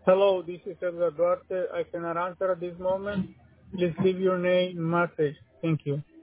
Hello, this is Edgar Duarte. I cannot answer at this moment. Please leave your name and message. Thank you.